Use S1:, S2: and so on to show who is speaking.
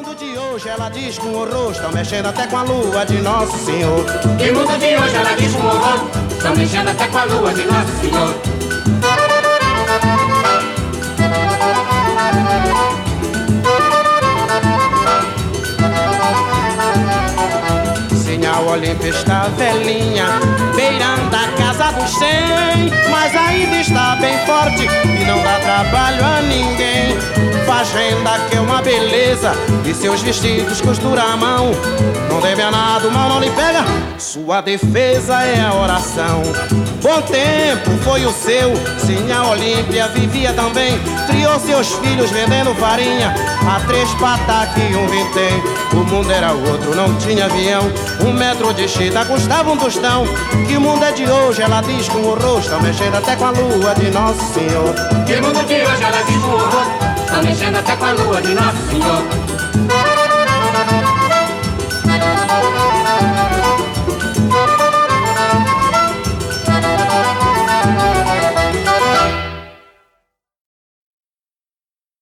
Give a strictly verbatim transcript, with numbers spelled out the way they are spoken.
S1: mundo de hoje ela diz com horror, estão mexendo até com a lua de Nosso Senhor.
S2: Que mundo de hoje ela diz com horror, estão mexendo até com a lua de Nosso Senhor.
S1: Sinhá Olímpia está velhinha, beirando a casa dos cem, mas ainda está bem forte e não dá trabalho a ninguém. Faz renda que é uma beleza e seus vestidos costura à mão. Não deve a nada, o mal não lhe pega, sua defesa é a oração. Bom tempo foi o seu, Sinhá Olímpia vivia também. Criou seus filhos vendendo farinha, a três pataques e um vintém. O mundo era outro, não tinha avião, um metro de chita custava um tostão. Que mundo é de hoje, ela diz com horror, estão mexendo até com a lua de Nosso Senhor.
S2: Que mundo de hoje ela diz com horror, estão mexendo até com a lua de Nosso Senhor.